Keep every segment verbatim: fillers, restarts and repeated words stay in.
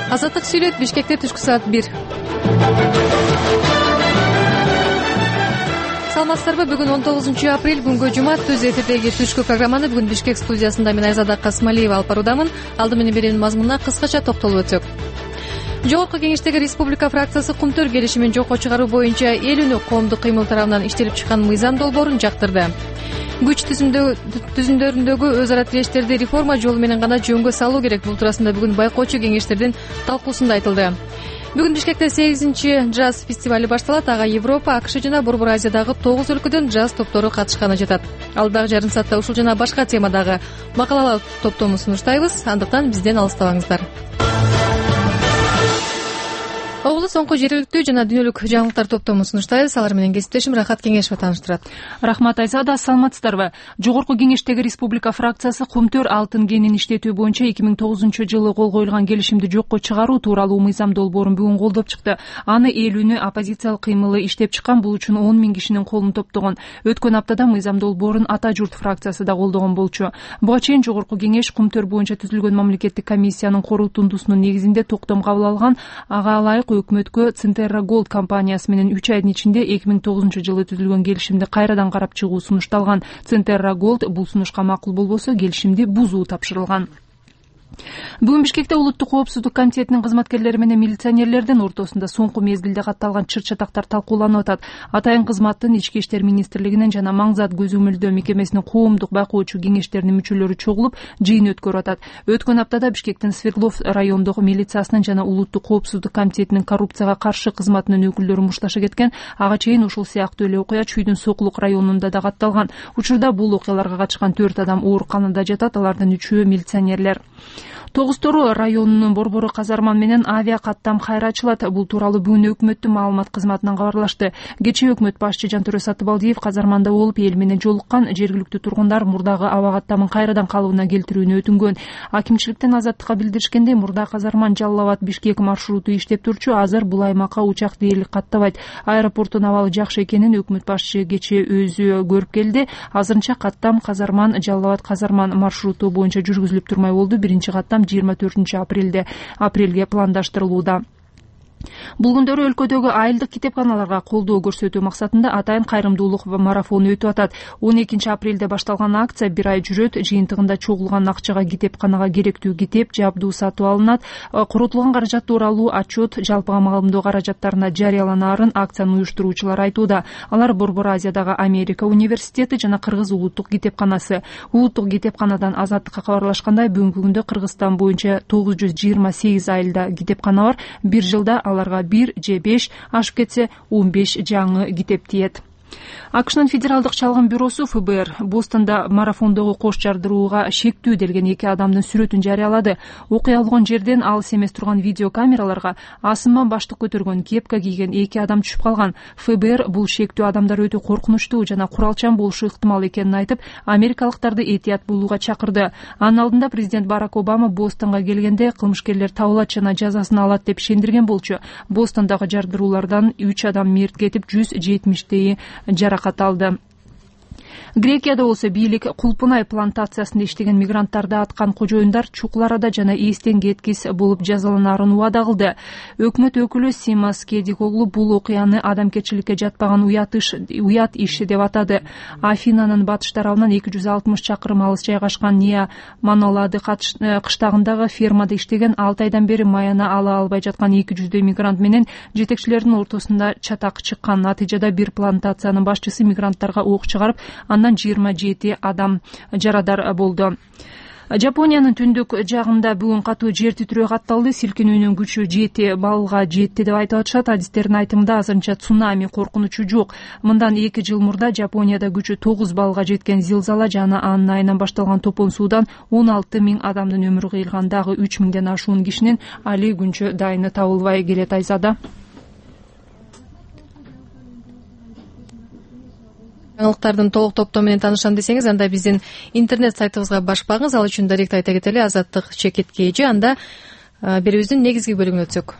Азаттык сүйлөт. Бишкекте түшкү саат бир. Саламатсыздарбы? Бүгүн он тогузунчу апрель, күнгө жума. Түз эфирдеги түшкү программаны бүгүн Бишкек студиясында мен Айзада Касмалиева алып баруудамын. Алды менен берүүнүн мазмунуна кыскача токтолуп өтсөк. Жогорку Кеңештеги Республика фракциясы Кумтөр келишимин жокко чыгаруу боюнча эл үнү коомдук кыймыл тарабынан иштелип чыккан мыйзам долбоорун жактырды. Күч түзүмдөрүндөгү өз ара тирештерди реформа жолу менен гана жөнгө салуу керек. Бул туурасында бүгүн байкоочу кеңештердин талкуусунда айтылды. Бүгүн Бишкекте сегизинчи джаз фестивали башталат. Ага Европа, АКШ жана Борбор Азиядагы тогуз өлкөдөн джаз топтору катышканы жатат. Алдагы жарым саатта ушул жана башка темадагы макалалар топтомун сунуштайбыз. Андыктан бизден алыстабаңыздар. Облус соңку жергиликтүү жана дүйнөлүк жаңылыктар топтомун сунуштайбыз. Алар менен кесиптешим Рахат Кеңешова тааныштырат. Рахмат Айзада, саламатсыздарбы? Жогорку Кеңештеги Республика фракциясы Кумтөр алтын кенин иштетүү боюнча эки миң тогузунчу жылы кол коюлган келишимди жокко чыгаруу тууралуу мыйзам долбоорун бүгүн колдоп чыкты. Аны эл үнү оппозициялык кыймылы иштеп чыккан, бул үчүн он миң кишинин колун топтогон. Өткөн аптада мыйзам долбоорун Ата журт фракциясы да колдогон болчу. Буга чейин Жогорку Кеңеш Кумтөр боюнча түзүлгөн мамлекеттик комиссиянын корутундусунун негизинде токтом кабыл алган. Ага ылайык өкмөткө Центерра Голд компаниясы менен үч айдын ичинде эки миң тогузунчу жылы түзүлгөн келишимди кайрадан карап чыгуу сунушталган. Центерра Голд бул сунушка макул болбосо келишимди бузуу тапшырылган. Бүгүн Бишкекте улуттук коопсуздук комитетинин кызматкерлери менен милиционерлердин ортосунда соңку мезгилде катталган чыр-чатактар талкууланып атат. Атайын кызматтын Ички иштер министрлигинин жана Маңзат көзөмөлдөө мекемесинин коомдук байкоочу кеңештеринин мүчөлөрү чогулуп, жыйын өткөрүп атат. Өткөн аптада Бишкектин Свердлов райондогу милициясынын жана улуттук коопсуздук комитетинин коррупцияга каршы кызматынын өкүлдөрү мушташа кеткен. Ага чейин ушул сыяктуу эле окуя Чүйдүн Сокулук районунда да катталган. Учурда бул окуяларга катышкан төрт адам ооруканада жатат. Алардын үчөө милиционерлер. Тогузтору районунун Борбору Казарман менен авиа каттам кайра ачылат. Бул тууралуу бүгүн өкмөттүн маалымат кызматынан кабарлашты. Кечээ өкмөт башчы Жантөрө Сатыбалдиев Казарманда болуп, эл менен жолуккан. Жергиликтүү тургундар мурдагы аба каттамын кайрадан калыбына келтирүүнү өтүнгөн. Акимчиликтен Азаттыкка билдиришкендей, мурда Казарман Жалал Абад Бишкек маршруту иштеп турчу. Азыр бул аймакка учак дээрлик каттабайт. Аэропорттун абалы жакшы экенин өкмөт башчы кечээ өзү көрүп келди. Азырынча каттам Казарман Жалал Абад Казарман маршруту боюнча жүргүзүлүп турмай болду. Биринчи каттам жыйырма төртүнчү апрелде апрелге пландаштырылууда. Бул күндөрү өлкөдөгү айылдык китепканаларга колдоо көрсөтүү максатында атайын кайрымдуулук марафону өтүп атат. он экинчи апрелде башталган акция бир ай жүрөт. Жыйынтыгында чогулган акчага китепканага керектүү китеп, жабдуу сатып алынат. Коротулган каражат тууралуу отчет жалпы камалымдоо каражаттарына жарыяланаарын акцияны уюштуруучулар айтууда. Алар Борбор Азиядагы Америка университети жана Кыргыз улуттук китепканасы. Улуттук китепканадан Азаттыкка кабарлашкандай, бүгүнкү күндө Кыргызстан боюнча тогуз жүз жыйырма сегиз айылда китепкана бар. Бир жылда аларга бир же беш, ашып кетсе он беш жаңы китеп тиет. АКШнын федералдык чалгын бюросу эф бэ эр Бостонда марафондогу кош жардырууга шектүү делген эки адамдын сүрөтүн жарыялады. Окуя болгон жерден алыс эмес турган видео камераларга асынма баштык көтөргөн, кепка кийген эки адам түшүп калган. эф бэ эр бул шектүү адамдар өтө коркунучтуу жана куралчан болушу ыктымал экенин айтып, америкалыктарды этият болууга чакырды. Анын алдында президент Барак Обама Бостонго келгенде кылмышкерлер табылат жана жазасын алат деп ишендирген болчу. Бостондагы жардыруулардан үч адам мерт кетип, жүз жетимиштейи жаракат алды. Грекияда болсо бийлик Кулпунай плантациясында иштеген мигранттарды аткан кожоюндар чукуларада жана эстен кеткис болуп жазаланаарын убада кылды. Өкмөт өкүлү Симас Кедикоглу бул окуяны адамгерчиликке жатпаган уят иш, уят иш деп атады. Афинанын батыш тарабынан эки жүз алтымыш чакырым алыс жайгашкан Ния Манолады кыштагындагы фермада иштеген алты айдан бери маяна ала албай жаткан эки жүздөй мигрант менен жетекчилердин ортосунда чатак чыккан. Натыйжада бир плантациянын башчысы мигранттарга ок чыгарып, андан жыйырма жети адам жарадар болду. Жапониянын түндүк жагында бүгүн катуу жер титирөө катталды. Силкинүүнүн күчү жети баллга жетти деп айтып атышат. Адистердин айтымында азырынча цунами коркунучу жок. Мындан эки жыл мурда Жапонияда күчү тогуз баллга жеткен зилзала жана анын айынан башталган топон суудан он алты миң адамдын өмүрү кыйылган. Дагы үч миңден ашуун кишинин али күнчө дайыны табылбай келет. Айзада. Жаңылыктардын толук топтому менен таанышам десеңиз, анда биздин интернет сайтыбызга башпаңыз. Ал үчүн директ айта кетели, Азаттык чекитке эже. Анда берүүбүздүн негизги бөлүгүнө өтсөк.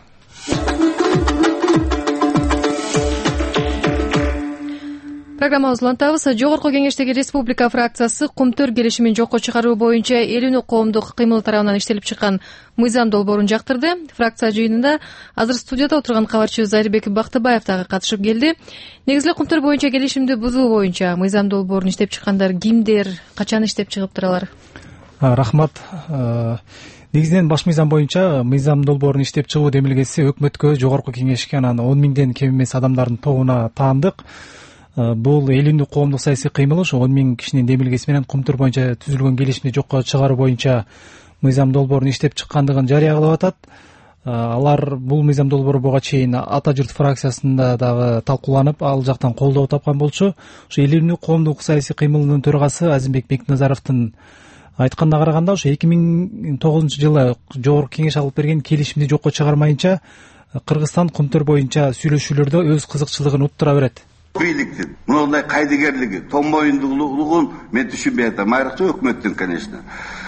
Программабызды улантабыз. Жогорку Кеңештеги Республика фракциясы Кумтөр келишимин жокко чыгаруу боюнча эл үнү коомдук кыймыл тарабынан иштелип чыккан мыйзам долбоорун жактырды. Фракция жыйынында азыр студияда отурган кабарчы Зайырбек Бактыбаев дагы катышып келди. Негизи эле Кумтөр боюнча келишимди бузуу боюнча мыйзам долбоорун иштеп чыккандар кимдер, качан иштеп чыгыптыр алар? Рахмат. Негизинен баш мыйзам боюнча мыйзам долбоорун иштеп чыгуу демилгеси өкмөткө, жогорку кеңешке анан он миңден кем эмес адамдардын тобуна таандык. Бул эл үнү коомдук саясий кыймыл ошо он миң кишинин демилгеси менен Кумтөр боюнча түзүлгөн келишимди жокко чыгаруу боюнча мыйзам долбоорун иштеп чыккандыгын жарыя кылып атат. Алар бул мыйзам долбоору буга чейин Ата журт фракциясында дагы талкууланып, ал жактан колдоо тапкан болчу. Ошо эл үнү коомдук саясий кыймылынын төрагасы Азимбек Бекназаровдун айтканына караганда, ошо эки миң тогузунчу жылы жогорку кеңеш алып берген келишимди жокко чыгармайынча Кыргызстан Кумтөр боюнча сүйлөшүүлөрдө өз кызыкчылыгын уттура берет. Бийликтин мындай кайдыгерлиги, томбоюндуулугун мен түшүнбөй атам. Айрыкча өкмөттүн, конечно.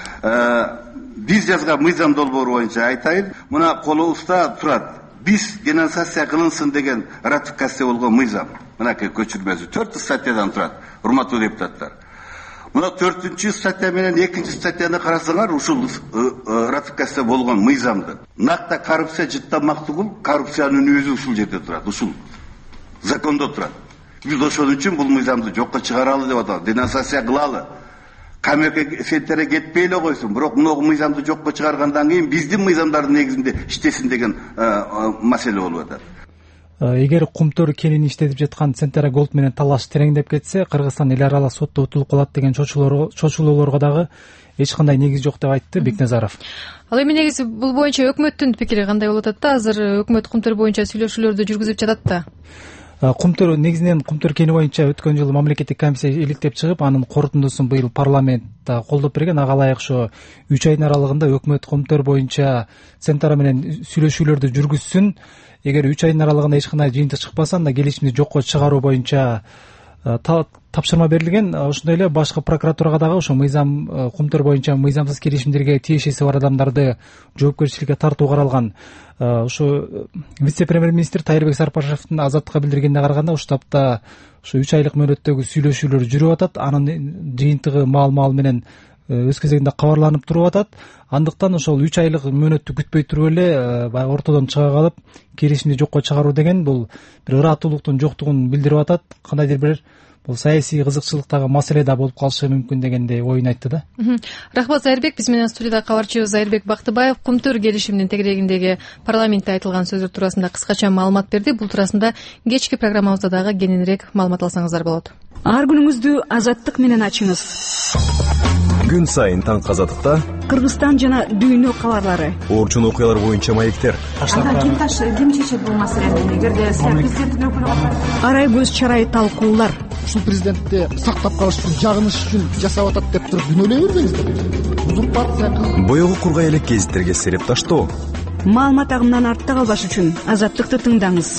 Биз жазган мыйзам долбоору боюнча айтайын, мына колубузда турат. Биз денонсация кылынсын деген ратификация болгон мыйзам. Мынакей көчүрмөсү төрт статьядан турат, урматтуу депутаттар. Мына төртүнчү статья менен экинчи статьяны карасаңар, ушул ратификация болгон мыйзамды. Накта коррупция жыттанмак түгүл, коррупциянын өзү ушул жерде турат, ушул закондо турат. Биз ошон үчүн бул мыйзамды жокко чыгаралы деп атабыз, денонсация кылалы. Камерге сентере кетпей эле койсун, бирок мына мыйзамды жокко чыгаргандан кийин биздин мыйзамдардын негизинде иштесин деген маселе болуп атат. Эгер Кумтөр кенин иштетип жаткан Центера Голд менен талаш тереңдеп кетсе, Кыргызстан эл аралык сотто утулуп калат деген чочулоолорго дагы эч кандай негиз жок деп айтты Бекназаров. Ал эми негизи бул боюнча өкмөттүн пикири кандай болуп атат да? Азыр өкмөт Кумтөр боюнча сүйлөшүүлөрдү жүргүзүп жатат да. Кумтөр негизинен Кумтөр кени боюнча өткөн жылы мамлекеттик комиссия иликтеп чыгып, анын корутундусун быйыл парламентте колдоп берген. Ага ылайык ошо үч айдын аралыгында өкмөт Кумтөр боюнча Центра менен сүйлөшүүлөрдү жүргүзсүн. Эгер үч айдын аралыгында эч кандай жыйынтык чыкпаса, анда келишимди жокко чыгаруу боюнча тапшырма берилген. Ошондой эле башкы прокуратурага дагы ошо мыйзам Кумтөр боюнча мыйзамсыз келишимдерге тиешеси бар адамдарды жоопкерчиликке тартуу каралган. Ошо вице-премьер-министр Тайырбек Сарпашевдин Азаттыкка билдиргенине караганда, ушул тапта ошо үч айлык мөөнөттөгү сүйлөшүүлөр жүрүп атат. Анын жыйынтыгы маал-маал менен өз кезегинде кабарланып туруп атат. Андыктан ошол үч айлык мөөнөттү күтпөй туруп эле баягы ортодон чыга калып келишимди жокко чыгаруу деген бул бир ырааттуулуктун жоктугун билдирип атат. Кандайдыр бир бул саясий кызыкчылыктагы маселе да болуп калышы мүмкүн дегендей оюн айтты да. Рахмат Зайырбек. Биз менен студияда кабарчыбыз Зайырбек Бактыбаев Кумтөр келишиминин тегерегиндеги парламентте айтылган сөздөр туурасында кыскача маалымат берди. Бул туурасында кечки программабызда дагы кененирээк маалымат алсаңыздар болот. Ар күнүңүздү азаттык менен ачыңыз. Күн сайын таң азаттыкта Кыргызстан жана дүйнө кабарлары, орчун окуялар боюнча маектер. Ага ким ташы, ким чечет бул маселени? Эгерде президенттин өкүлү арай көз чарай талкуулар. Ушул президентти сактап калыш үчүн, жагыныш үчүн жасап атат деп туруп дүнөлөй бербеңиздер. Узурпация. Боёгу кургай элек гезиттерге сереп таштоо. Маалымат агымынан артта калбаш үчүн азаттыкты тыңдаңыз.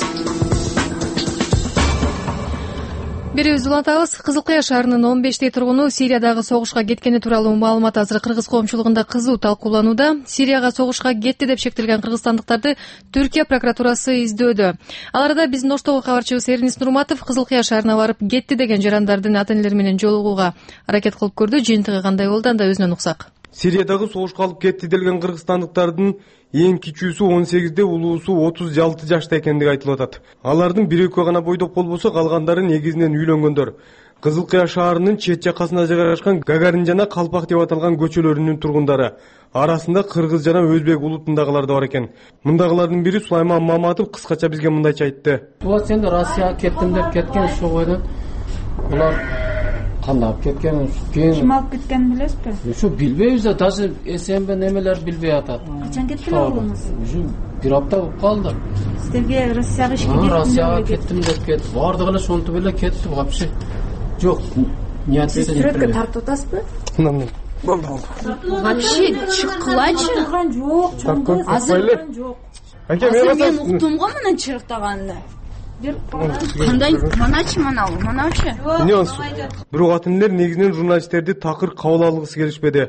Берүүбүздү улантабыз. Кызыл Кыя шаарынын он бештей тургуну Сириядагы согушка кеткени тууралуу маалымат азыр кыргыз коомчулугунда кызуу талкууланууда. Сирияга согушка кетти деп шектелген кыргызстандыктарды Түркия прокуратурасы издөөдө. Ал арада биздин Оштогу кабарчыбыз Эрнис Нурматов Кызыл Кыя шаарына барып кетти деген жарандардын ата-энелери менен жолугууга аракет кылып көрдү. Жыйынтыгы кандай болду, анда өзүнөн уксак. Сириядагы согушка алып кетти делген кыргызстандыктардын эң кичүүсү он сегизде, улуусу отуз алты жашта экендиги айтылып атат. Алардын бир экөө гана бойдоп болбосо, калгандары негизинен үйлөнгөндөр. Кызыл Кыя шаарынын чет жакасында жайгашкан Гагарин жана Калпак деп аталган көчөлөрүнүн тургундары. Арасында кыргыз жана өзбек улутундагылар да бар экен. Мындагылардын бири Сулайман Маматов кыскача бизге мындайча айтты. Вот сен Россияга кеттим деп кеткен ушул бойдон. Булар кандап кеткен? Ким алып кеткенин билесизби? Ушу билбейбиз да, даже СМБ немелер билбей атат. Качан кеттилер улуңуз? Ушу бир апта болуп калды. Сиздерге Россияга ишке кеттим. Россияга кеттим деп кетти. Бардыгы эле ошентип эле кетти вообще. Жок, не ответили. Сиз сүрөткө тартып атасызбы? Болду, болду. Вообще чыккылачы. Жок, чоңгуз. Азыр жок. Аке, мен мен уктум го мына чырыктаганды. Кандай маначы манал, маначы. Бирок ата-энелер негизинен журналисттерди такыр кабыл алгысы келишпеди.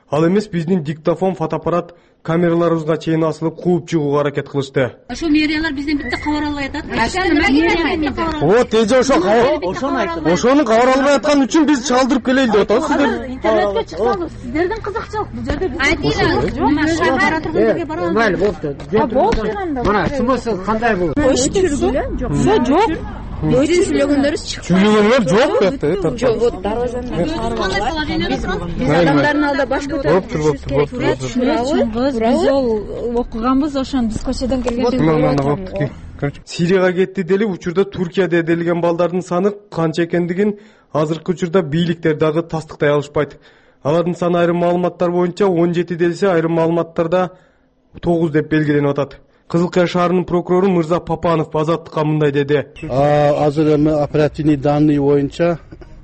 Ал эмес биздин диктофон, фотоаппарат камераларыбызга чейин асылып кууп чыгууга аракет кылышты. Ошо мэриялар бизден битте кабар албай атат. Вот эже ошо ошону кабар албай аткан үчүн биз чалдырып келели деп атабыз сиздер. Интернетке чыксаңыз, сиздердин кызыкчылык бул жерде биз. Айтыңыз, майли болупту. Мына сумасы кандай болот? Өчтүргү? Жок. Өзү сүйлөгөндөрүбүз чыкты. Сүйлөгөндөр жок деп. Жок, вот дарбазадан чыгарып алган. Биз адамдардын алдында башка өтүп Биз ол окуганбыз, ошону биз көчөдөн келгенде. Сирияга кетти дели учурда Туркияда эделген балдардын саны канча экендигин азыркы учурда бийликтер дагы тастыктай алышпайт. Алардын саны айрым маалыматтар боюнча он жети делсе, айрым маалыматтарда тогуз деп белгиленип атат. Кызыл Кая шаарынын прокурору Мырза Папанов Азаттыкка мындай деди. Азыр эми оперативный данные боюнча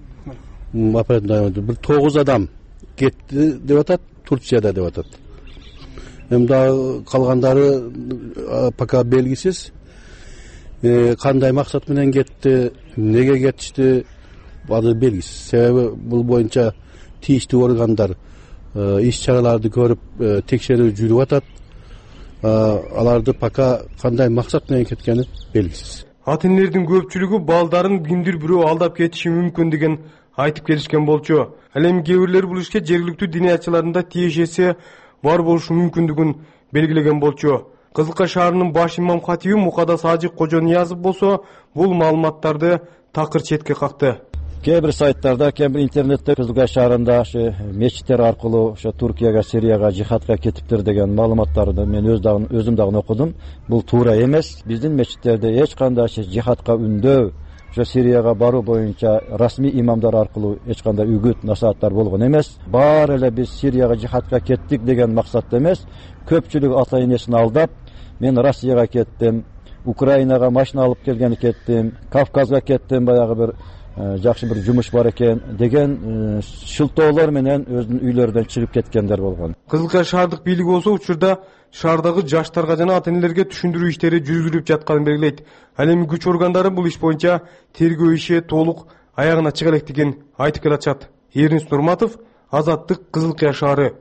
бир тогуз адам кетти деп атат, Турцияда деп атат. Эми дагы калгандары пока белгисиз. Кандай максат менен кетти, неге кетишти, азыр белгисиз. Себеби бул боюнча тийиштүү органдар иш чараларды көрүп текшерүү жүрүп атат. Аларды пока кандай максат менен кеткени белгисиз. Ата энелердин көпчүлүгү балдарын кимдир бирөө алдап кетиши мүмкүн деген айтып келишкен болчу. Ал эми кээ бирлери бул ишке жергиликтүү диниятчылардын да тиешеси бар болушу мүмкүндүгүн белгилеген болчу. Кызыл Кая шаарынын баш имам хатиби Мукадас Ажик Кожониязов болсо бул маалыматтарды такыр четке какты. Кээ бир сайттарда, кээ бир интернетте Кызыл Кая шаарында ошо мечиттер аркылуу ошо Туркияга, Сирияга жихадка кетиптир деген маалыматтарды мен өз дагы өзүм дагы окудум. Бул туура эмес. Биздин мечиттерде эч кандай жихадка үндөө, ошо Сирияга баруу боюнча расмий имамдар аркылуу эч кандай үгүт, насааттар болгон эмес. Баары эле биз Сирияга жихадка кеттик деген максатта эмес. Көпчүлүк ата энесин алдап, мен Россияга кеттим, Украинага машина алып келгени кеттим, Кавказга кеттим, баягы бир жакшы бир жумуш бар экен деген шылтоолор менен өзүнүн үйлөрүнөн чыгып кеткендер болгон. Кызыл Кая шаардык бийлиги болсо учурда шаардагы жаштарга жана ата энелерге түшүндүрүү иштери жүргүзүлүп жатканын белгилейт. Ал эми күч органдары бул иш боюнча тергөө иши толук аягына чыга электигин айтып келатышат. Эрнис Нурматов, Азаттык, Кызыл Кая шаары.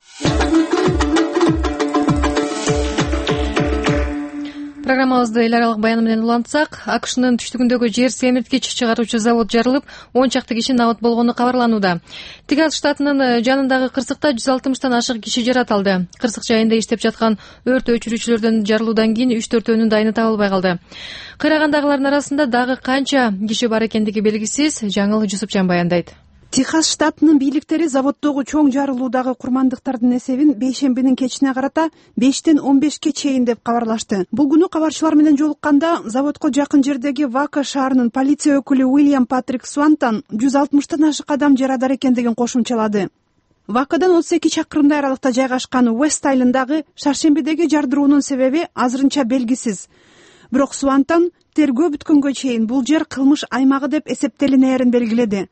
Программабызды эл аралык баян менен улантсак, АКШнын түштүгүндөгү жер семирткич чыгаруучу завод жарылып, он чакты киши набыт болгону кабарланууда. Тегас штатынын жанындагы кырсыкта жүз алтымыштан ашык киши жаратылды. Кырсык жайында иштеп жаткан өрт өчүрүүчүлөрдөн жарылуудан кийин үч төртөөнүн дайыны табылбай калды. Кыйрагандагылардын арасында дагы канча киши бар экендиги белгисиз. Жаңыл Жусупжан баяндайт. Техас штатынын бийликтери заводдогу чоң жарылуудагы курмандыктардын эсебин бейшембинин кечине карата бештен он бешке чейин деп кабарлашты. Бул күнү кабарчылар менен жолукканда заводко жакын жердеги Вака шаарынын полиция өкүлү Уильям Патрик Суантан жүз алтымыштан ашык адам жарадар экендигин кошумчалады. Вакадан отуз эки чакырымдай аралыкта жайгашкан Уэст Айлендагы шаршембидеги жардыруунун себеби азырынча белгисиз. Бирок Суантан тергөө бүткөнгө чейин бул жер кылмыш аймагы деп эсептелинээрин белгиледи.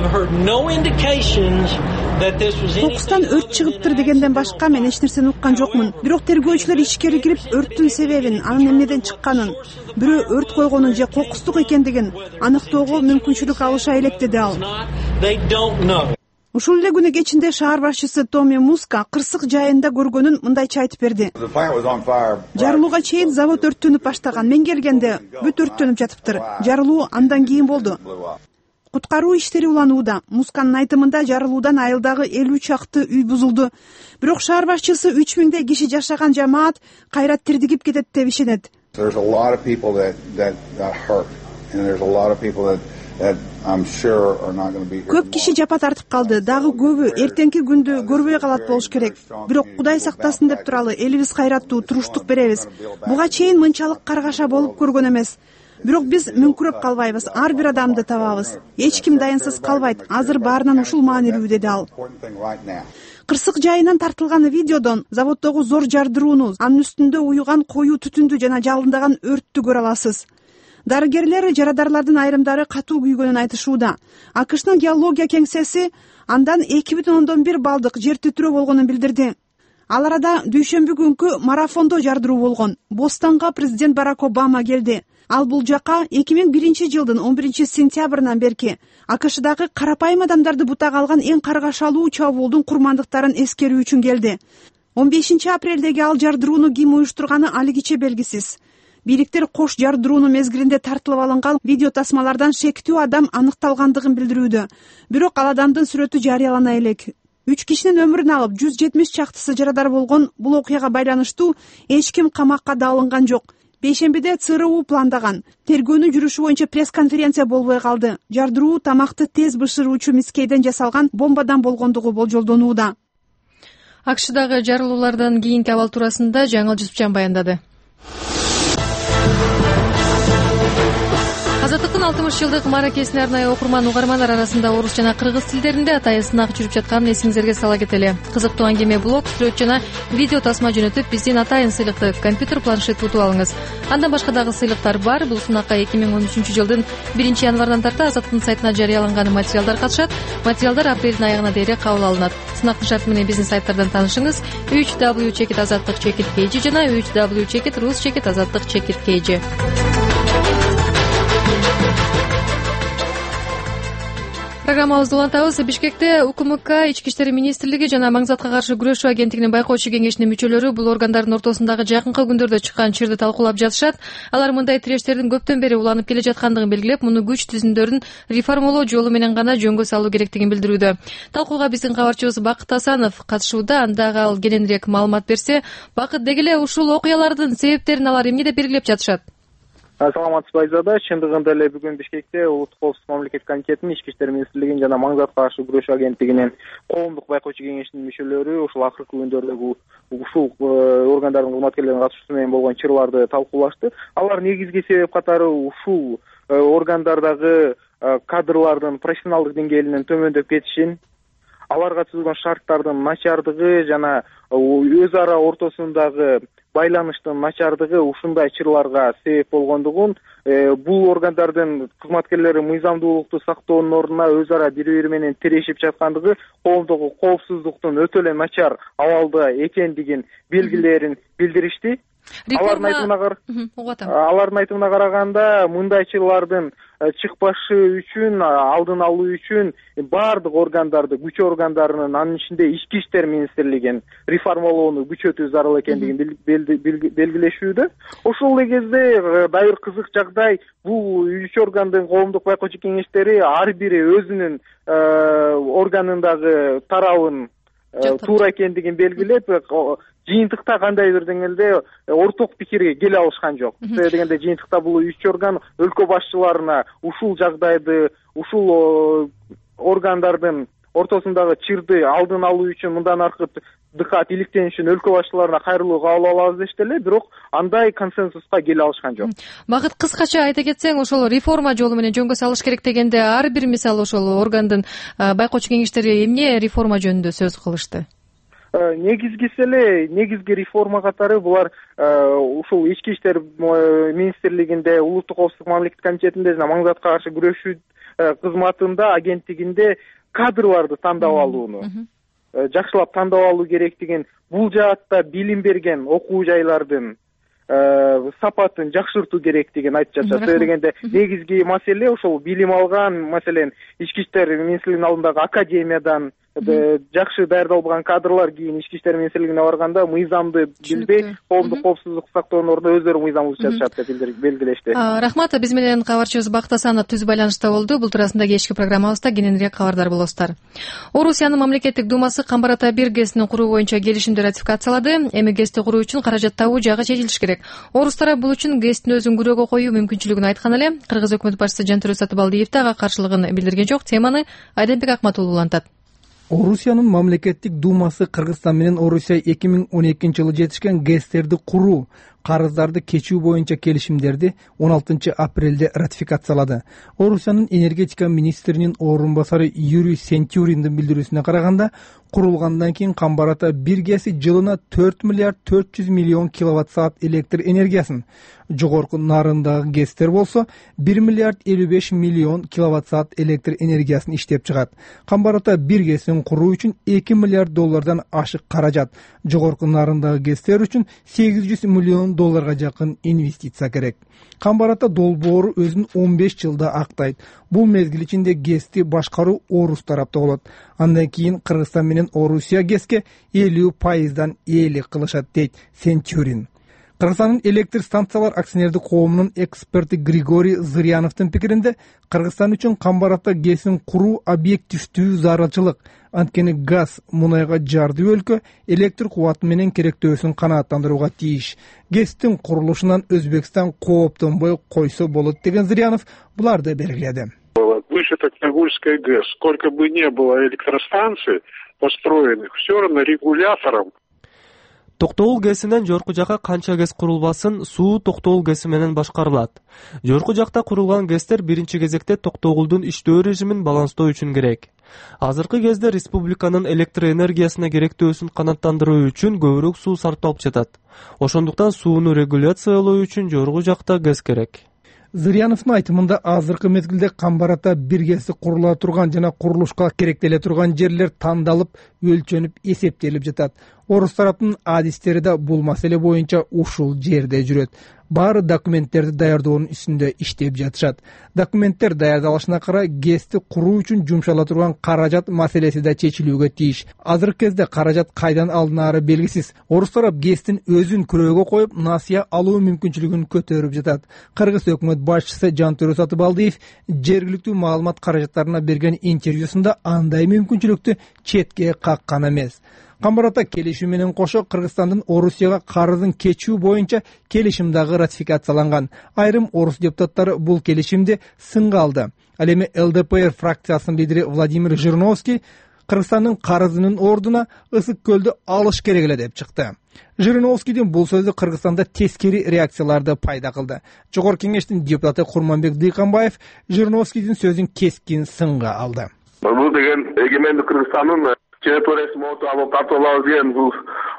Токустан өрт чыгыптыр дегенден башка мен эч нерсени уккан жокмун. Бирок тергөөчүлөр ичкери кирип өрттүн себебин, анын эмнеден чыкканын, бирөө өрт койгонун же кокустук экендигин аныктоого мүмкүнчүлүк алыша элек деди ал. Ушул эле күнү кечинде шаар башчысы Томи Муска кырсык жайында көргөнүн мындайча айтып берди. Жарылууга чейин завод өрттөнүп баштаган. Мен келгенде бүт өрттөнүп жатыптыр. Жарылуу андан кийин болду. Куткаруу иштери уланууда. Мусканын айтымында жарылуудан айылдагы элүү чакты үй бузулду. Бирок шаар башчысы үч миңдей киши жашаган жамаат кайра тирдигип кетет деп ишенет. Көп киши жапа тартып калды. Дагы көбү эртеңки күндү көрбөй калат болуш керек. Бирок Кудай сактасын деп туралы элибиз кайраттуу туруштук беребиз. Буга чейин мынчалык каргаша болуп көргөн эмес. Бирок биз мүңкүрөп калбайбыз. Ар бир адамды табабыз. Эч ким дайынсыз калбайт. Азыр баарынан ушул маанилүү деди ал. Кырсык жайынан тартылган видеодон заводдогу зор жардырууну, анын үстүндө уюган коюу түтүндү жана жалындаган өрттү көрө аласыз. Дарыгерлер жарадарлардын айрымдары катуу күйгөнүн айтышууда. АКШнын геология кеңсеси андан эки бүтүн ондон бир балдык жер титирөө болгонун билдирди. Ал арада дүйшөмбү күнкү марафондо жардыруу болгон. Бостонго президент Барак Обама келди. ал бул жака эки миң биринчи жылдын он биринчи сентябрынан берки акшдагы карапайым адамдарды бутага алган эң каргашалуу чабуулдун курмандыктарын эскерүү үчүн келди. он бешинчи апрелдеги ал жардырууну ким уюштурганы алигиче белгисиз. Бийликтер кош жардырууну мезгилинде тартылып алынган видео тасмалардан шектүү адам аныкталгандыгын билдирүүдө. Бирок ал адамдын сүрөтү жарыялана элек. Үч кишинин өмүрүн алып, жүз жетимиш чактысы жарадар болгон бул окуяга байланыштуу эч ким камакка да алынган жок. Бейшембиде ЦРУ пландаган тергөөнүн жүрүшү боюнча пресс-конференция болбой калды. Жардыруу тамакты тез бышыруучу мискейден жасалган бомбадан болгондугу болжолдонууда. акшдагы жарылуулардан кийинки абал туурасында Жаңыл Жусупжан баяндады. Азаттыктын алтымыш жылдык мааракесине арнайы окурман угармандар арасында орус жана кыргыз тилдеринде атайын сынак жүрүп жатканын эсиңиздерге сала кетели. Кызыктуу аңгеме блог, сүрөт жана видео тасма жөнөтүп биздин атайын сыйлыкты компьютер планшет утуп алыңыз. Андан башка дагы сыйлыктар бар. Бул сынакка эки миң он үчүнчү жылдын биринчи январынан тарта Азаттыктын сайтына жарыяланган материалдар катышат. Материалдар апрелдин аягына дейре кабыл алынат. Сынактын шарты менен биздин сайттардан таанышыңыз. үч дабл ю чекит азаттык чекит kg жана үч дабл ю чекит рус чекит азаттык чекит kg. Программабызды улантабыз. Бишкекте УКМК, Ички иштер министрлиги жана Маңзатка каршы күрөшүү агенттигинин байкоочу кеңешинин мүчөлөрү бул органдардын ортосундагы жакынкы күндөрдө чыккан чырды талкуулап жатышат. Алар мындай тирештердин көптөн бери уланып келе жаткандыгын белгилеп, муну күч түзүмдөрүн реформалоо жолу менен гана жөнгө салуу керектигин билдирүүдө. Талкууга биздин кабарчыбыз Бакыт Асанов катышууда. Андагы ал кененирээк маалымат берсе. Бакыт, деги эле ушул окуялардын себептерин алар эмнеде белгилеп жатышат? Саламатсызбы Айзада. Чындыгында эле бүгүн Бишкекте Улуттук коопсуздук мамлекеттик комитетинин, Ички иштер министрлигинин жана Маңзатка каршы күрөшүү агенттигинин коомдук байкоочу кеңешинин мүчөлөрү ушул акыркы күндөрдөгү ушул органдардын кызматкерлеринин катышуусу менен болгон чырларды талкуулашты. Алар негизги себеп катары ушул органдардагы кадрлардын профессионалдык деңгээлинин төмөндөп кетишин, аларга түзүлгөн шарттардын начардыгы жана өз ара ортосундагы байланыштын начардыгы ушундай чырларга себеп болгондугун, бул органдардын кызматкерлери мыйзамдуулукту сактоонун ордуна өз ара бири бири менен тирешип жаткандыгы, коомдогу коопсуздуктун өтө эле начар абалда экендигин белгилерин билдиришти. Алардын айтымына караганда, мындай чырлардын чыкпашы үчүн, алдын алуу үчүн баардык органдарды, күч органдарынын, анын ичинде Ички иштер министрлигин реформалоону күчөтүү зарыл экендигин белгилешүүдө. Ошол эле кезде дайыр кызык жагдай, бул үч органдын коомдук байкоочу кеңештери ар бири өзүнүн органындагы тарабын туура экендигин белгилеп, жыйынтыкта кандайдыр деңгээлде орток пикирге келе алышкан жок. Себеби дегенде жыйынтыкта бул үч орган өлкө башчыларына ушул жагдайды, ушул органдардын ортосундагы чырды алдын алуу үчүн мындан аркы дыкат иликтениш үчүн өлкө башчыларына кайрылуу кабыл алабыз дешти эле, бирок андай консенсуска келе алышкан жок. Багыт, кыскача айта кетсең, ошол реформа жолу менен жөнгө салыш керек дегенде ар бир мисалы ошол органдын байкоочу кеңештери эмне реформа жөнүндө сөз кылышты? Негизгиси эле, негизги реформа катары булар ушул Ички иштер министрлигинде, Улуттук коопсуздук мамлекеттик комитетинде жана Маңзатка каршы күрөшүү кызматында, агенттигинде кадрларды тандап алууну жакшылап тандап алуу керектигин, бул жаатта билим берген окуу жайлардын сапатын жакшыртуу керектигин айтып жатышат. Себеби дегенде негизги маселе ошол билим алган, маселен Ички иштер министрлигинин алдындагы академиядан жакшы даярдалган кадрлар кийин Ички иштер министрлигине барганда мыйзамды билбей, коомдук коопсуздук сактоонун ордуна өздөрү мыйзам бузуп жатышат деп белгилешти. Рахмат. Биз менен кабарчыбыз Бакыт Асанов түз байланышта болду. Бул туурасында кечки программабызда кененирээк кабардар болосуздар. Орусиянын мамлекеттик думасы Камбар ата бир ГЭСин куруу боюнча келишимди ратификациялады. Эми ГЭСти куруу үчүн каражат табуу жагы чечилиш керек. Орус тарап бул үчүн ГЭСтин өзүн күрөөгө коюу мүмкүнчүлүгүн айткан эле. Кыргыз өкмөт башчысы Жантөрө Сатыбалдиев да ага каршылыгын билдирген жок. Теманы Айденбек Акматулов улантат. Орусиянын мамлекеттик думасы Кыргызстан менен Орусия эки миң он экинчи жылы жетишкен ГЭСтерди куруу, карыздарды кечүү боюнча келишимдерди он алтынчы апрелде ратификациялады. Орусиянын энергетика министринин орун басары Юрий Сентюриндин билдирүүсүнө караганда, курулгандан кийин Камбар ата бир ГЭСи жылына төрт миллиард төрт жүз миллион киловатт саат электр энергиясын, жогорку нарындагы ГЭСтер болсо бир миллиард элүү беш миллион киловатт саат электр энергиясын иштеп чыгат. Камбар ата бир ГЭСин куруу үчүн эки миллиард доллардан ашык каражат, жогорку нарындагы ГЭСтер үчүн сегиз жүз миллион миллион долларга жакын инвестиция керек. Камбарата долбоору өзүн он беш жылда актайт. Бул мезгил ичинде ГЭСти башкаруу Орус тарапта болот. Андан кийин Кыргызстан менен Орусия ГЭСке элүү пайыздан ээлик кылышат дейт Сентюрин. Кыргызстандын электр станциялар акционердик коомунун эксперти Григорий Зыряновдун пикиринде, Кыргызстан үчүн Камбарата ГЭСин куруу объективдүү зарылчылык. Анткени газ мунайга жардуу өлкө электр кубаты менен керектөөсүн канааттандырууга тийиш. ГЭСтин курулушунан Өзбекстан кооптонбой койсо болот деген Зырянов буларды белгиледи. Вышетокногульская ГЭС, сколько бы не было электростанций построенных, все равно регулятором. Токтогул ГЭСинен жогорку жакка канча ГЭС курулбасын, суу Токтогул ГЭСи менен башкарылат. Жогорку жакта курулган ГЭСтер биринчи кезекте Токтогулдун иштөө режимин баланстоо үчүн керек. Азыркы кезде республиканын электр энергиясына керектөөсүн канааттандыруу үчүн көбүрөөк суу сарпталып жатат. Ошондуктан сууну регуляциялоо үчүн жогорку жакта ГЭС керек. Зыряновдун айтымында азыркы мезгилде Камбарата бир ГЭСи курула турган жана курулушка керектеле турган жерлер тандалып, өлчөнүп, эсептелип жатат. Орус тараптын адистери да бул маселе боюнча ушул жерде жүрөт. Баары документтерди даярдоонун үстүндө иштеп жатышат. Документтер даярдалышына карай ГЭСти куруу үчүн жумшала турган каражат маселеси да чечилүүгө тийиш. Азыркы кезде каражат кайдан алынаары белгисиз. Орус тарап ГЭСтин өзүн күрөөгө коюп, насыя алуу мүмкүнчүлүгүн көтөрүп жатат. Кыргыз өкмөт башчысы Жантөрө Сатыбалдиев жергиликтүү маалымат каражаттарына берген интервьюсунда андай мүмкүнчүлүктү четке каккан эмес. Камбарата келишүү менен кошо Кыргызстандын Орусияга карызын кечүү боюнча келишим дагы ратификацияланган. Айрым орус депутаттары бул келишимди сынга алды. Ал эми ЛДПР фракциясынын лидери Владимир Жириновский Кыргызстандын карызынын ордуна Ысык көлдү алыш керек эле деп чыкты. Жириновскийдин бул сөзү Кыргызстанда тескери реакцияларды пайда кылды. Жогорку кеңештин депутаты Курманбек Дыйканбаев Жириновскийдин сөзүн кескин сынга алды. Бул деген эгемендик Кыргызстандын территориясы могут алып тартып алабыз деген бул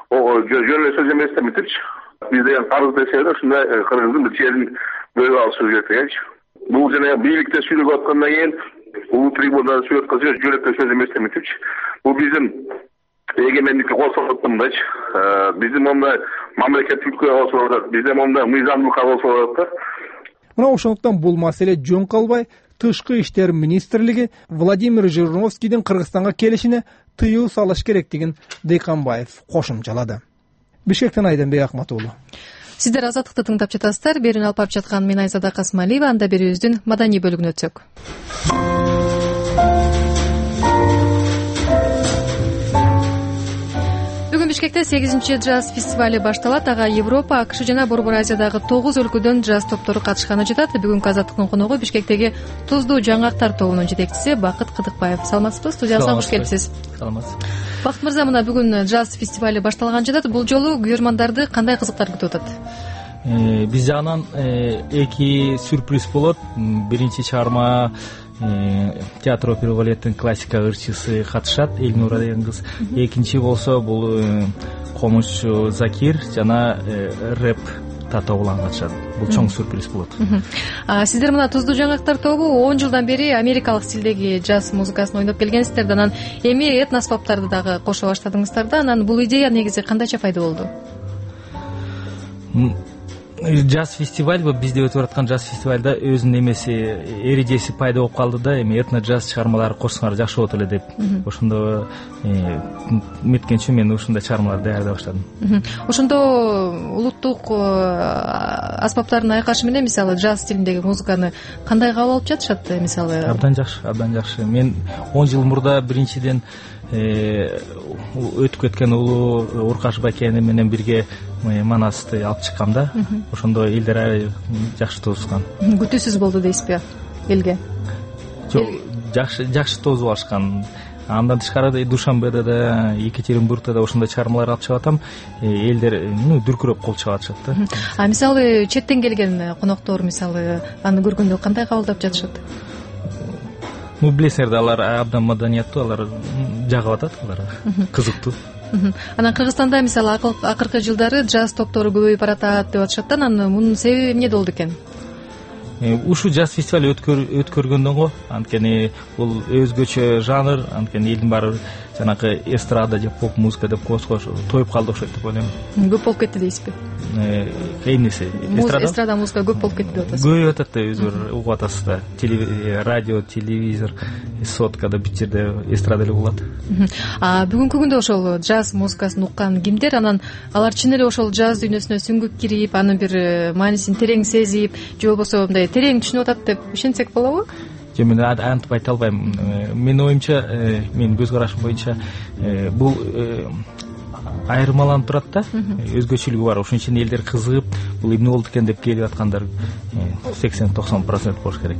жөн эле сөз эмес демекчи. Биз деген карыз десе да ушундай Кыргыздын бир жерин бөлүп алышыбыз керек дегенчи. Бул жана бийликте сүйлөп аткандан кийин бул трибунада сүйлөп аткан жөнөкөй сөз эмес демекчи. Бул биздин эгемендикке кошулуп аткандайчы. Биздин мондай мамлекеттикке кошулуп атат. Биздин мондай мыйзамдыкка кошулуп атат. Мына ошондуктан бул маселе жөн калбай, Тышкы иштер министрлиги Владимир Жириновскийдин Кыргызстанга келишине тыюу салыш керектигин Дыйканбаев кошумчалады. Бишкектен Айданбек Акматуулу. Сиздер Азаттыкты тыңдап жатасыздар. Берүүнү алып барып жаткан мен Айзада Касмалиева. Анда берүүбүздүн маданий бөлүгүнө өтсөк. Бүгүн Бишкекте сегизинчи джаз фестивали башталат. Ага Европа, АКШ жана Борбор Азиядагы тогуз өлкөдөн джаз топтору катышканы жатат. Бүгүнкү Азаттыктын коногу Бишкектеги Туздуу жаңгактар тобунун жетекчиси Бакыт Кыдыкбаев. Саламатсызбы? Студияга кош келипсиз. Саламатсыз. Бакыт мырза, мына бүгүн джаз фестивали башталган жатат. Бул жолу көрөрмандарды кандай кызыктар күтүп атат? Биз жагынан эки сюрприз болот. Биринчи чыгарма театр опера балеттин классика ырчысы катышат, Эльнура деген кыз. Экинчи болсо бул комузчу Закир жана рэп Тато улан катышат. Бул чоң сюрприз болот. Сиздер мына Туздуу жаңгактар тобу он жылдан бери америкалык стилдеги джаз музыкасын ойноп келгенсиздер да, анан эми этноспоптарды дагы кошо баштадыңыздар да. Анан бул идея негизи кандайча пайда болду? Джаз фестиваль бул бизде өтүп аткан джаз фестивалда өзүнүн эмеси эрежеси пайда болуп калды да, эми этно джаз чыгармалары кошсоңор жакшы болот эле деп. Ошондо меткенчи мен ушундай чыгармаларды даярдай баштадым. Ошондо улуттук аспаптардын айкашы менен мисалы джаз стилиндеги музыканы кандай кабыл алып жатышат мисалы? Абдан жакшы, абдан жакшы. Мен он жыл мурда биринчиден өтүп кеткен улуу Уркаш Бакени менен бирге Манасты алып чыккам да. Ошондо элдер жакшы тоозган. Күтүүсүз болду дейсизби элге? Жок, жакшы жакшы тоозуп алышкан. Андан тышкары Душанбеде да, Екатеринбургда да ошондой чыгармалар алып чыгып атам. Элдер дүркүрөп кол чыгып атышат да. А мисалы четтен келген коноктор мисалы аны көргөндө кандай кабылдап жатышат? Ну, билесиңер да, алар абдан маданияттуу, алар жагып атат, алар кызыктуу. Анан Кыргызстанда мисалы акыркы жылдары джаз топтору көбөйүп баратат деп атышат да. Анан мунун себеби эмнеде болду экен? Ушу джаз фестиваль өткөргөндөн го, анткени бул өзгөчө жанр, анткени элдин баары жанакы эстрада же поп музыка деп кош тоюп калды окшойт деп ойлойм. Көп болуп кетти дейсизби? Эмнеси? Эстрада музыка көп болуп кетти деп атасыз. Көбөйүп атат да, өзү бир угуп атасыз да. Радио, телевизор, соткада бүт жерде эстрада эле болот. А бүгүнкү күндө ошол джаз музыкасын уккан кимдер, анан алар чын эле ошол джаз дүйнөсүнө сүңгүп кирип, анын бир маанисин терең сезип, же болбосо мындай терең түшүнүп атат деп ишенсек болобу? Же мен антип айта албайм. Менин оюмча, менин көз карашым боюнча бул айырмаланып турат да, өзгөчөлүгү бар. Ошон үчүн элдер кызыгып, бул эмне болду экен деп келип аткандар сексен токсон процент болуш керек.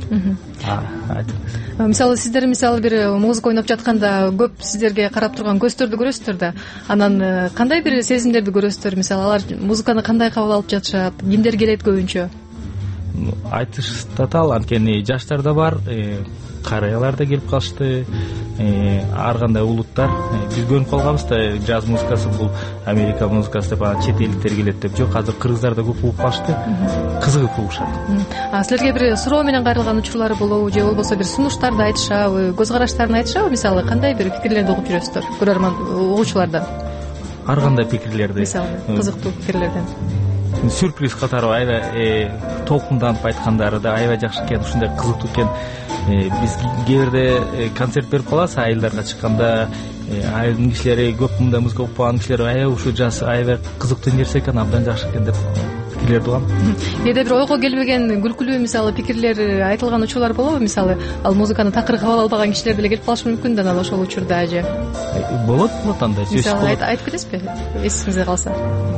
Мисалы сиздер мисалы бир музыка ойноп жатканда көп сиздерге карап турган көздөрдү көрөсүздөр да. Анан кандай бир сезимдерди көрөсүздөр? Мисалы алар музыканы кандай кабыл алып жатышат? Кимдер келет көбүнчө? Айтыш татаал, анткени жаштар да бар, карыялар да келип калышты, ар кандай улуттар. Биз көрүнүп калганбыз да, джаз музыкасы бул Америка музыкасы деп, анан чет элдиктер келет деп. Жок, азыр кыргыздар да көп угуп калышты, кызыгып угушат. А силерге бир суроо менен кайрылган учурлары болобу, же болбосо бир сунуштарды айтышабы, көз караштарын айтышабы? Мисалы кандай бир пикирлерди угуп жүрөсүздөр көрөрман угуучулардан? Ар кандай пикирлерди. Мисалы кызыктуу пикирлерден. Сюрприз катары аябай толкунданып айткандары да аябай жакшы экен, ушундай кызыктуу экен. Биз кээ бирде концерт берип калабыз айылдарга чыкканда, айылдын кишилери көп мындай музыка укпаган кишилер аябай ушу жаз аябай кызыктуу нерсе экен, абдан жакшы экен деп пикирлерди угам. Кээде бир ойго келбеген күлкүлүү мисалы пикирлер айтылган учурлар болобу? Мисалы ал музыканы такыр кабыл албаган кишилер деле келип калышы мүмкүн да, анан ошол учурда же болот болот андай сөзсүз. Мисалы айтып кетесизби, эсиңизде калса?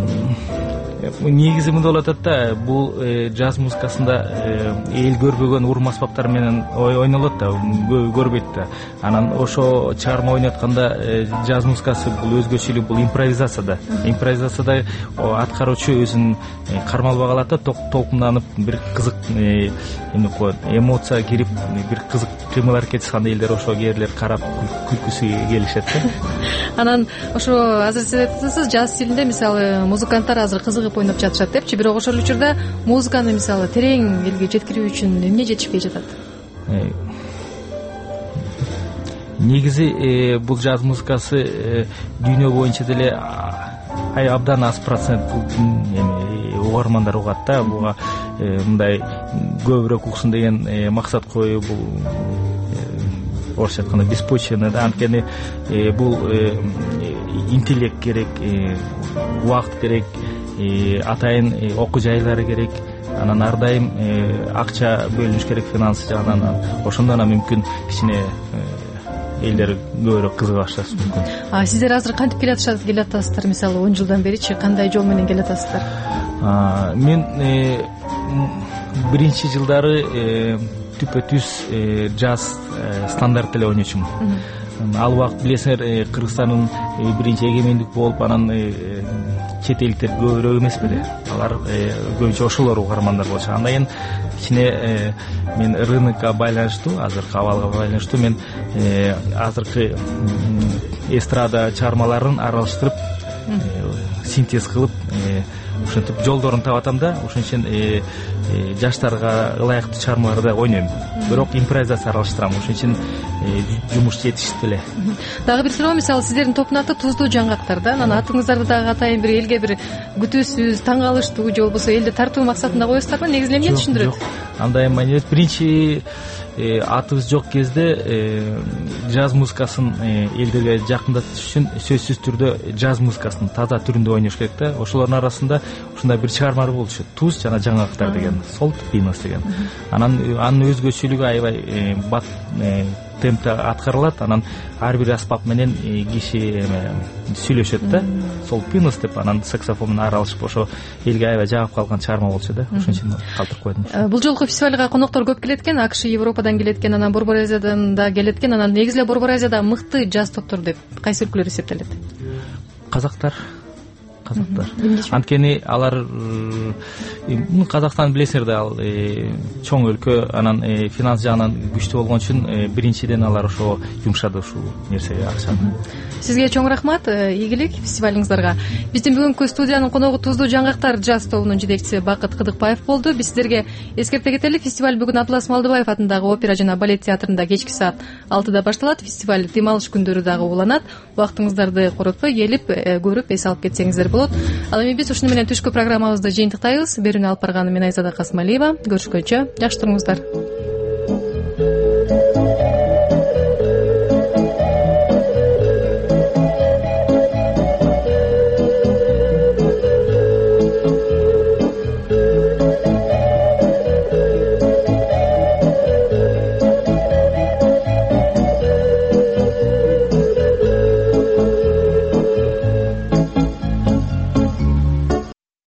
Негизи мындай болуп атат да, бул джаз музыкасында эл көрбөгөн урман аспаптар менен ойнолот да, көрбөйт да. Анан ошо чыгарма ойнотканда джаз музыкасы бул өзгөчөлүк, бул импровизация да. Импровизацияда аткаруучу өзүн кармалбай калат да, толкунданып бир кызык эмне коет, эмоция кирип, бир кызык кыймыл аракет жасаганда элдер ошо кээрлер карап күлкүсү келишет да. Анан ошо азыр сиз айтасыз, джаз стилинде мисалы музыканттар азыр кызыгып ойноп жатышат депчи, бирок ошол учурда музыканы мисалы терең элге жеткирүү үчүн эмне жетишпей жатат? Негизи бул джаз музыкасы дүйнө боюнча деле ай абдан аз процент угармандар угат да. Буга мындай көбүрөөк уксун деген максат коюп, бул орусча айтканда беспочвенно да, анткени бул интеллект керек, убакыт керек, атайын окуу жайлары керек, анан ар дайым акча бөлүнүш керек финансы жагынан. Ошондон анан мүмкүн кичине элдер көбүрөөк кызыга башташы мүмкүн. А сиздер азыр кантип келатасыздар? Мисалы он жылдан беричи кандай жол менен келатасыздар? Мен биринчи жылдары түпө түз джаз стандарт эле ойночумун. Ал убакыт билесиңер, Кыргызстандын биринчи эгемендик болуп, анан чет элдиктер көбүрөөк эмес беле. Алар көбүнчө ошолор угармандар болчу. Андан кийин кичине мен рынокко байланыштуу, азыркы абалга байланыштуу мен азыркы эстрада чыгармаларын аралаштырып, синтез кылып, ушинтип жолдорун таап атам да. Ошон үчүн жаштарга ылайыктуу чыгармаларды ойнойм. Бирок импровизация аралаштырам. Ошон үчүн жумуш жетиштүү эле. Дагы бир суроо, мисалы сиздердин топтун аты Туздуу жаңгактар да. Анан атыңыздарды дагы атайын бир элге бир күтүүсүз, таң калыштуу же болбосо элди тартуу максатында коесуздарбы? Негизи эмне түшүндүрөт? Жок, андай эмне эмес. Биринчи атыбыз жок кезде джаз музыкасын элдерге жакындатыш үчүн сөзсүз түрдө джаз музыкасынын таза түрүндө ойнош керек да. Ошолордун арасында ушундай бир чыгарма болчу, Туз жана жаңгактар деген, Солт Пинос деген. Анан анын өзгөчөлүгү аябай бат темпте аткарылат. Анан ар бир аспап менен киши сүйлөшөт да. Солт Пинос деп, анан саксофон менен аралашып, ошо элге аябай жагып калган чыгарма болчу да. Ошон үчүн калтырып койдум. Бул жолку фестивалга коноктор көп келет экен, АКШ, Европадан келет экен, анан Борбор Азиядан да келет экен. Анан негизи эле Борбор Азияда мыкты джаз топтор деп кайсы өлкөлөр эсептелет? Казактар, казактар. Анткени алар Казакстан билесиңер да, ал чоң өлкө, анан финанс жагынан күчтүү болгон үчүн биринчиден алар ошо жумшады ушул нерсеге акчаны. Сизге чоң рахмат, ийгилик фестивалыңыздарга. Биздин бүгүнкү студиянын коногу Туздуу жаңгактар жаз тобунун жетекчиси Бакыт Кыдыкбаев болду. Биз сиздерге эскерте кетели, фестиваль бүгүн Абдулас Малдыбаев атындагы опера жана балет театрында кечки саат алтыда башталат. Фестиваль дем алыш күндөрү дагы уланат. Убактыңыздарды коротпой келип, көрүп, эс алып кетсеңиздер болот. Ал эми биз ушуну менен түшкү программабызды жыйынтыктайбыз. Берүүнү алып барганы мен Айзада Касмалиева. Көрүшкөнчө жакшы туруңуздар.